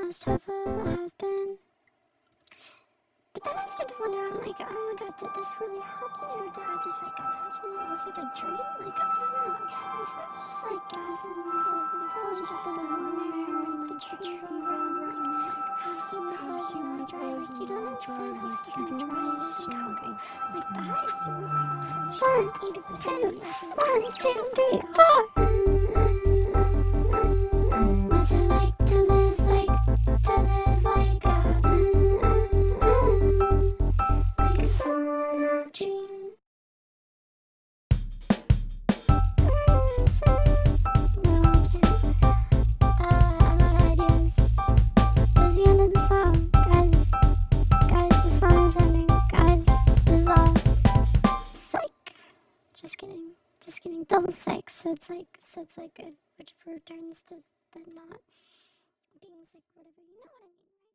must have been. But then I started wondering, like, oh my god, did this really happen? Or did I just, like, imagine it? Was it a dream? Like, I don't know. It was really just, like, gas and it was probably just the warmer and, like, the trees and, like, how humid it was and how dry. Like, you don't understand how fucking dry it is in Calgary. Like, the highest concentration. 1, 2, 3, 4. What's it like to live like like a solo dream? No, I can't. I'm out of ideas. That's the end of the song, guys. Guys, the song is ending. Guys, this is all. Psych. Just kidding. Just kidding. Double psych. So it's like good. Which returns to the not being sick, whatever. You know what I mean, right?